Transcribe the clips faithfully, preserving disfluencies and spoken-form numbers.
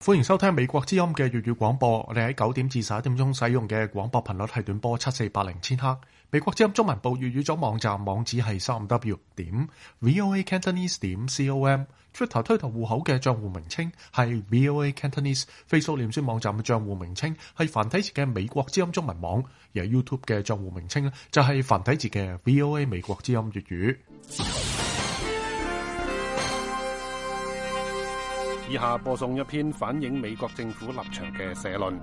歡迎收聽美國之音嘅粵語廣播。我哋喺九點至十一點鐘使用嘅廣播頻率係短波七四八零千赫。美國之音中文部粵語組網站網址係三 w 點 voa cantonese 點 com。Twitter 推特戶口嘅賬戶名稱係 voa cantonese。Facebook 臉書網站嘅賬戶名稱係繁體字嘅美國之音中文網，而 YouTube 嘅賬戶名稱咧就係繁體字嘅 voa 美國之音粵語。 以下播送一篇反映美國政府立場嘅社論。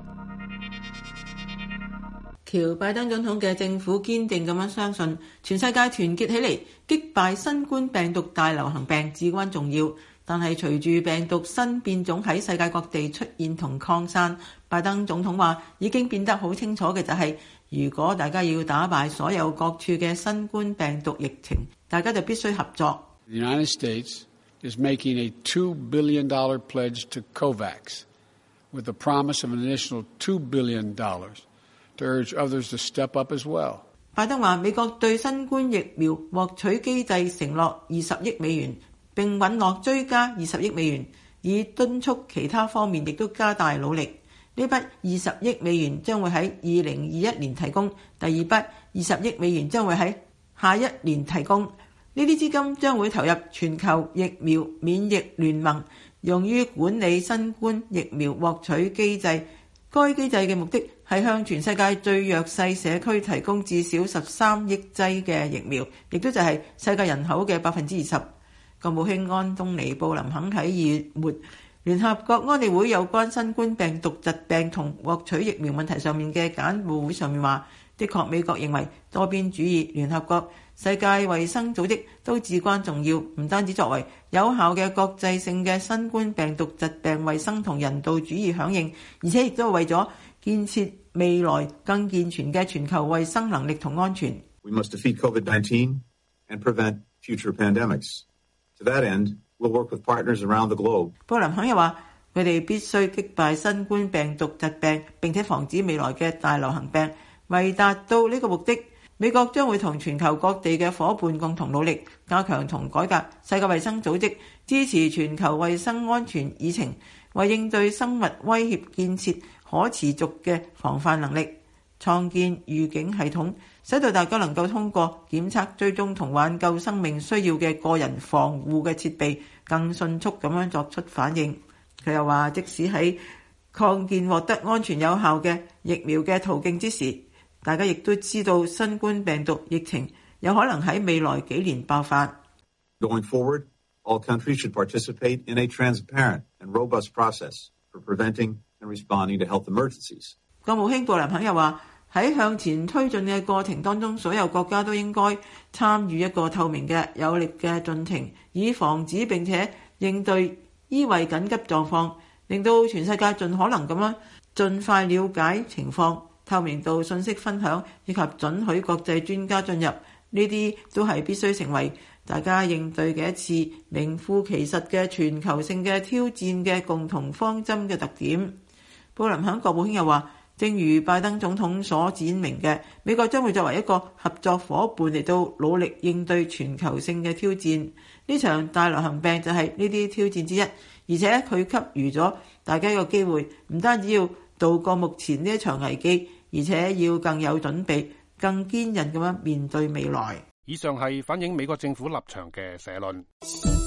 喬拜登總統嘅政府堅定咁樣相信，全世界團結起嚟擊敗新冠病毒大流行病至關重要。但係隨住病毒新變種喺世界各地出現同擴散，拜登總統話已經變得好清楚嘅就係，如果大家要打敗所有各處嘅新冠病毒疫情，大家就必須合作。 The United States is making a two billion dollars pledge to COVAX with the promise of an additional two billion dollars to urge others to step up as well. 拜登話美國對新冠疫苗獲取機制承諾二十億美元，並允諾追加二十億美元，以敦促其他方面亦都加大努力。呢筆二十億美元將會喺二零二一年提供，第二筆二十億美元將會喺下一年提供。呢啲資金將會投入全球疫苗免疫聯盟，用於管理新冠疫苗獲取機制。該機制嘅目的係向全世界最弱勢社區提供至少十三億劑嘅疫苗，亦都就係世界人口嘅百分之二十。國務卿安東尼布林肯喺二月末聯合國安理會有關新冠病毒疾病同獲取疫苗問題上面嘅簡報會上面話，的確美國認為多邊主義、聯合國、世界衛生組織都至關重要，唔單止作為有效嘅國際性嘅新冠病毒疾病衛生同人道主義響應，而且亦都係為咗建設未來更健全嘅全球衛生能力同安全。 We must defeat COVID nineteen and prevent future pandemics. To that end, we'll work with partners around the globe. 布林肯又話，佢哋必須擊敗新冠病毒疾病，並且防止未來嘅大流行病。為達到呢個目的，美國將會同全球各地嘅夥伴共同努力，加強同改革世界衛生組織，支持全球衛生安全議程，為應對生物威脅建設可持續嘅防範能力，創建預警系統，使到大家能夠通過檢測、追蹤同挽救生命需要嘅個人防護嘅設備，更迅速咁樣作出反應。佢又話，即使喺擴建獲得安全有效嘅疫苗嘅途徑之時，大家亦都知道新冠病毒疫情有可能喺未來幾年爆發。 Going forward, all countries should participate in a transparent and robust process for preventing and responding to health emergencies. 國務卿布林肯又話，喺向前推進嘅過程當中，所有國家都應該參與一個透明嘅有力嘅進程，以防止並且應對醫衛緊急狀況，令到全世界盡可能咁樣盡快了解情況。透明度、信息分享以及准許國際專家進入，呢啲都係必須成為大家應對嘅一次名副其實嘅全球性嘅挑戰嘅共同方針嘅特點。布林肯國務卿又話，正如拜登總統所展明嘅，美國將會作為一個合作夥伴嚟到努力應對全球性嘅挑戰。呢場大流行病就係呢啲挑戰之一，而且佢給予咗大家一個機會，唔單止要渡過目前呢一場危機，而且要更有準備、更堅韌咁樣面對未來。 以上係反映美國政府立場嘅社論。